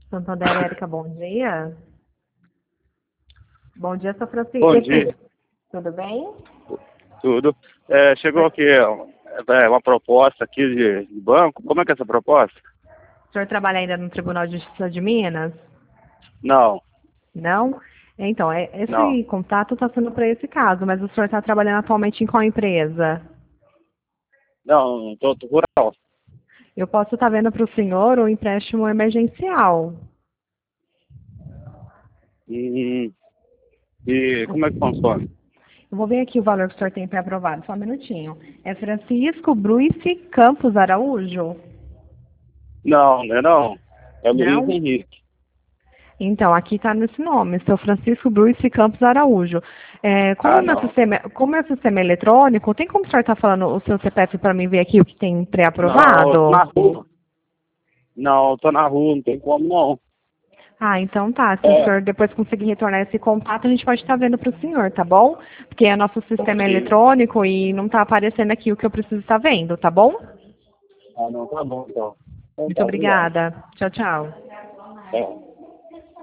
Santander, Érica, bom dia. Bom dia, São Francisco. Bom dia, Tudo bem? tudo. Chegou aqui uma proposta aqui de banco. Como é que é essa proposta? O senhor trabalha ainda no Tribunal de Justiça de Minas? Não, Não? Então, não. esse contato está sendo para esse caso, mas o senhor está trabalhando atualmente em qual empresa? Não, tô rural. Eu posso estar vendo para o senhor um empréstimo emergencial. E como é que funciona? Eu vou ver aqui o valor que o senhor tem pré-aprovado, só um minutinho. É Francisco Bruce Campos Araújo? Não, não é não. É Luiz Não? Henrique. Então, aqui está nesse nome, seu Francisco Bruce Campos Araújo. Ah, não. Como é sistema eletrônico, tem como o senhor estar falando o seu CPF para mim ver aqui o que tem Não, eu tô na pré-aprovado? rua. Não, eu tô na rua, não tem como não. Ah, então tá. Se o É, senhor depois conseguir retornar esse contato, a gente pode estar vendo para o senhor, tá bom? Porque é nosso sistema ok. eletrônico e não está aparecendo aqui o que eu preciso estar vendo, tá bom? Ah, não, tá bom então. Então Muito tá, obrigado. obrigada. Tchau, tchau. É.